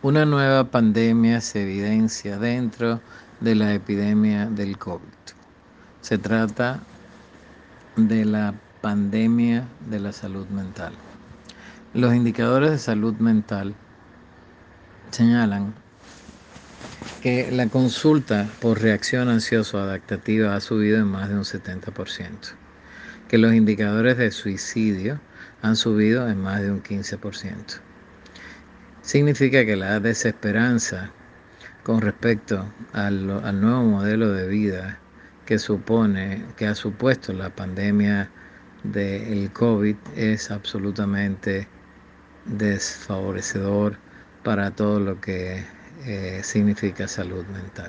Una nueva pandemia se evidencia dentro de la epidemia del COVID. Se trata de la pandemia de la salud mental. Los indicadores de salud mental señalan que la consulta por reacción ansioso-adaptativa ha subido en más de un 70%, que los indicadores de suicidio han subido en más de un 15%. Significa que la desesperanza con respecto al nuevo modelo de vida que ha supuesto la pandemia del COVID es absolutamente desfavorecedor para todo lo que significa salud mental.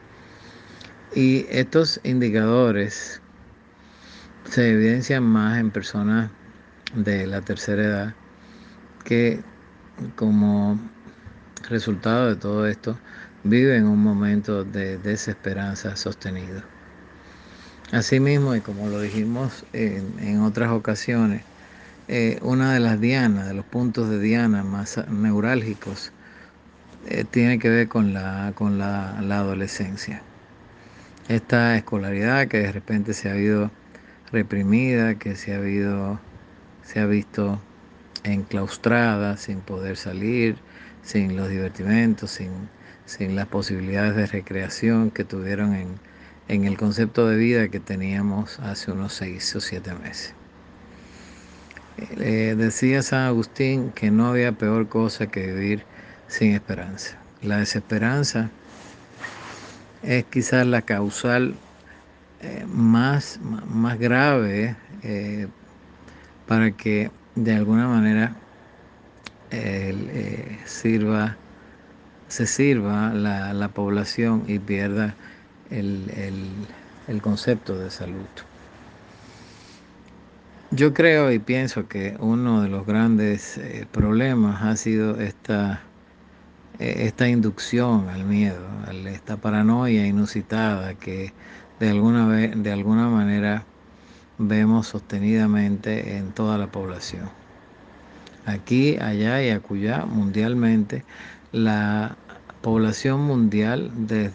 Y estos indicadores se evidencian más en personas de la tercera edad que, como resultado de todo esto, viven un momento de desesperanza sostenido. Asimismo, y como lo dijimos en otras ocasiones, una de las dianas, de los puntos de diana más neurálgicos, tiene que ver con la adolescencia. Esta escolaridad que de repente se ha habido reprimida, que se ha visto enclaustrada, sin poder salir, sin los divertimentos, sin las posibilidades de recreación que tuvieron en el concepto de vida que teníamos hace unos 6 o 7 meses. Decía San Agustín que no había peor cosa que vivir sin esperanza. La desesperanza es quizás la causal más grave para que de alguna manera se sirva la población y pierda el, el, el concepto de salud. Yo creo y pienso que uno de los grandes problemas ha sido esta inducción al miedo, esta paranoia inusitada que de alguna manera vemos sostenidamente en toda la población. Aquí, allá y acullá, mundialmente, la población mundial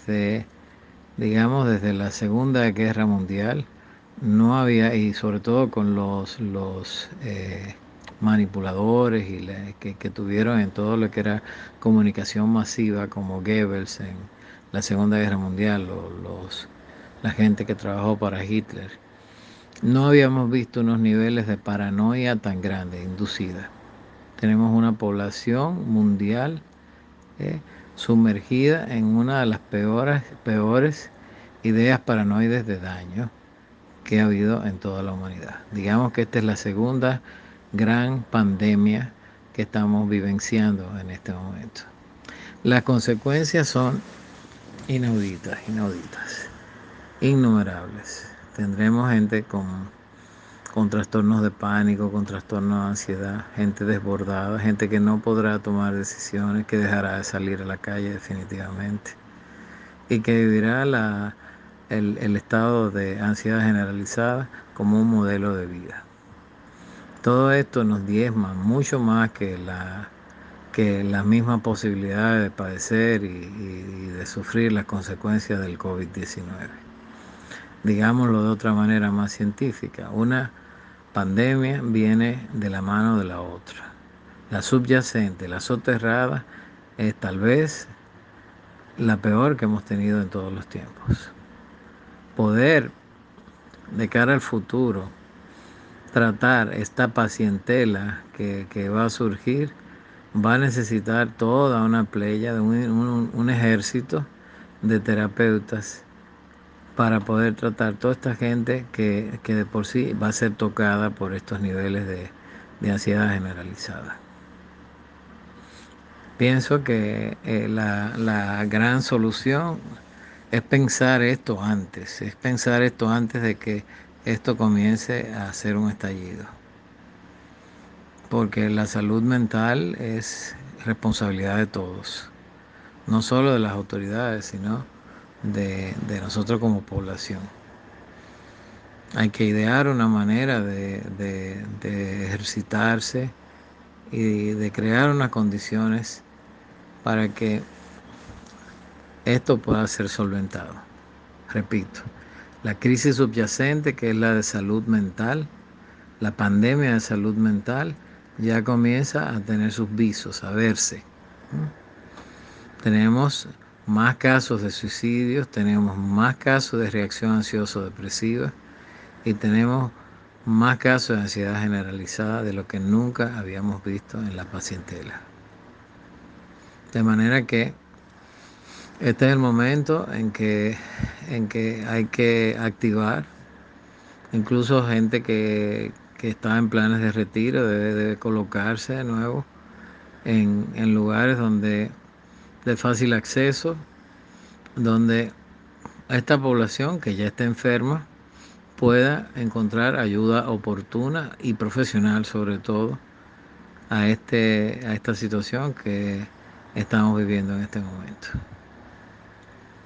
desde la Segunda Guerra Mundial, no había, y sobre todo con los manipuladores que tuvieron en todo lo que era comunicación masiva, como Goebbels en la Segunda Guerra Mundial, la gente que trabajó para Hitler, no habíamos visto unos niveles de paranoia tan grandes, inducida. Tenemos una población mundial eh, sumergida en una de las peores ideas paranoides de daño que ha habido en toda la humanidad. Digamos que esta es la segunda gran pandemia que estamos vivenciando en este momento. Las consecuencias son inauditas, innumerables. Tendremos gente con trastornos de pánico, con trastornos de ansiedad, gente desbordada, gente que no podrá tomar decisiones, que dejará de salir a la calle definitivamente y que vivirá el estado de ansiedad generalizada como un modelo de vida. Todo esto nos diezma mucho más que las mismas posibilidades de padecer y de sufrir las consecuencias del COVID-19. Digámoslo de otra manera más científica, una pandemia viene de la mano de la otra. La subyacente, la soterrada, es tal vez la peor que hemos tenido en todos los tiempos. Poder, de cara al futuro, tratar esta pacientela que va a surgir, va a necesitar toda una playa, de un ejército de terapeutas para poder tratar toda esta gente que de por sí va a ser tocada por estos niveles de ansiedad generalizada. Pienso que la gran solución es pensar esto antes de que esto comience a ser un estallido. Porque la salud mental es responsabilidad de todos, no solo de las autoridades, sino de nosotros como población. Hay que idear una manera de ejercitarse y de crear unas condiciones para que esto pueda ser solventado. Repito, la crisis subyacente, que es la de salud mental, la pandemia de salud mental, ya comienza a tener sus visos, a verse. Tenemos más casos de suicidios, tenemos más casos de reacción ansioso-depresiva y tenemos más casos de ansiedad generalizada de lo que nunca habíamos visto en la pacientela. De manera que este es el momento en que hay que activar, incluso gente que está en planes de retiro debe colocarse de nuevo en lugares donde de fácil acceso, donde esta población que ya está enferma pueda encontrar ayuda oportuna y profesional, sobre todo a esta situación que estamos viviendo en este momento.